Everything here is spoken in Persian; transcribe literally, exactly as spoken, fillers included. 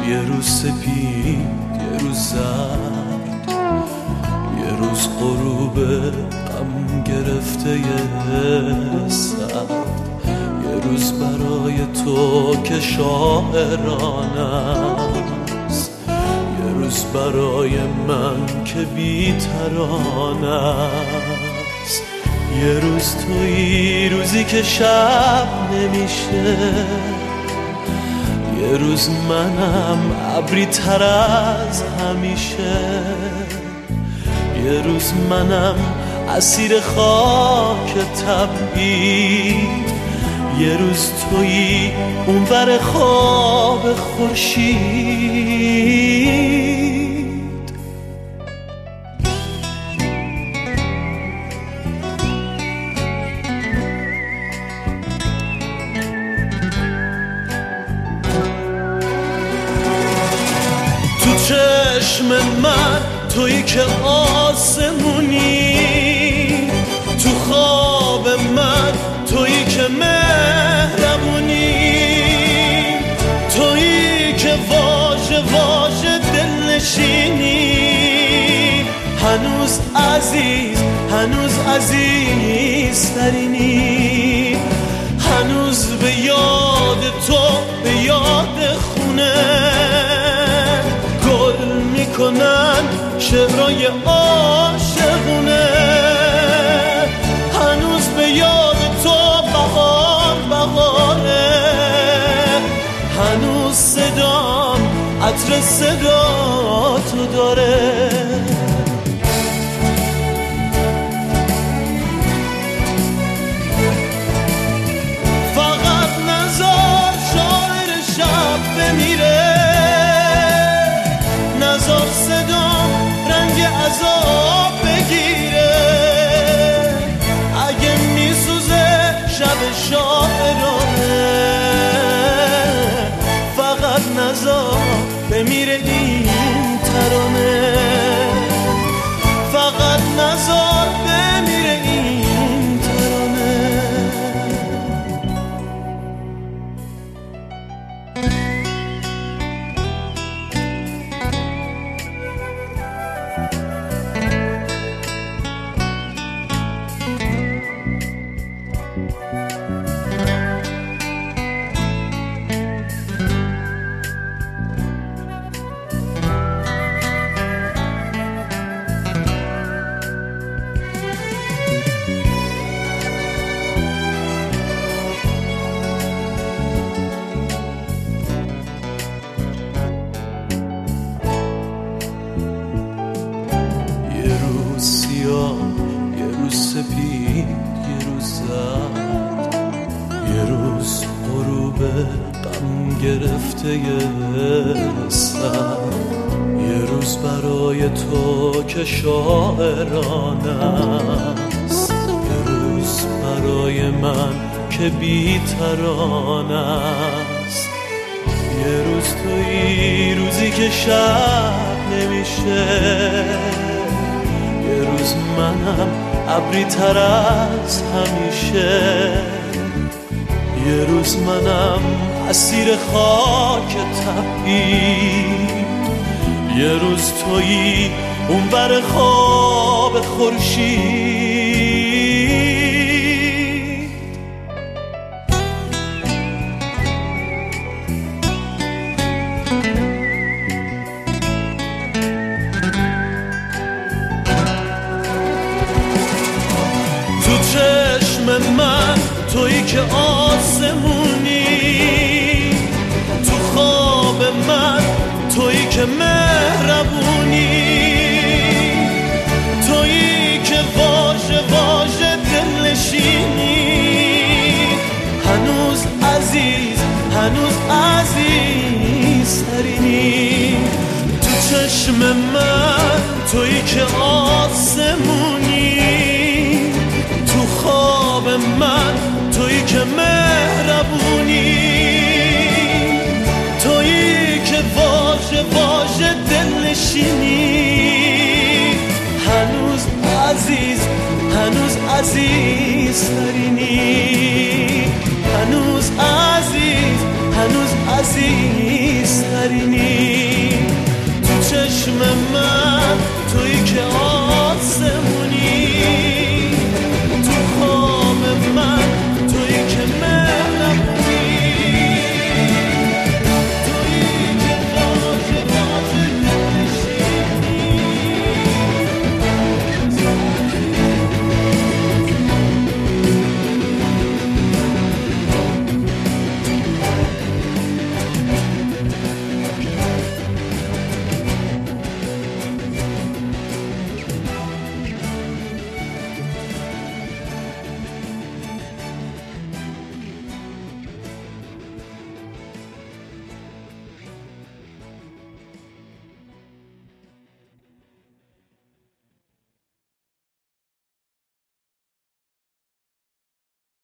یه روز سپید، یه روز زرد، یه روز غروب غم گرفته سرد، یه روز برای تو که شاعرانه است، یه روز برای من که بی ترانه است. یه روز تویی، روزی که شب نمیشه، یه روز منم ابری تر از همیشه، یه روز منم اسیر خاک تبعید، یه روز تویی اونور خواب خورشید. تو چشم من تویی که آسمونی، تو خواب من تویی که مهربونی، تویی که واژه واژه دلنشینی، هنوز عزیز هنوز عزیزترینی، هنوز به یاد تو به یاد خونه گل میکنن شعرهای عاشقونه، هنوز به یاد تو بهار بهاره، هنوز صدام عطر صدا تو داره. فقط نذار شاعر شب بمیره، نذار صدام رنگ عذاب بگیره، اگه میسوزه شب شاعرانه، فقط نذار بمیره این ترانه، فقط نذار بمیره این ترانه. یه روز سپید، یه روز زرد، یه روز غروب غم گرفته سر، یه روز برای تو که شاعرانه است، یه روز برای من که بی ترانه است، یه روز تویی، روزی که شب نمیشه، یه روز منم ابری تر از همیشه، یه روز منم اسیر خاک تبعید، یه روز تویی اونور خواب خورشید. تو چشم من تویی که آسمونی، تو خواب من تویی که مهربونی، تویی که واژه واژه دلنشینی، هنوز عزیز هنوز عزیزترینی. تو چشم من تویی که آسمونی، تو خواب من تویی که مهربونی، تویی که واژه واژه دلنشینی، هنوز عزیز هنوز عزیزترینی، هنوز عزیز هنوز عزیزترینی. چشم من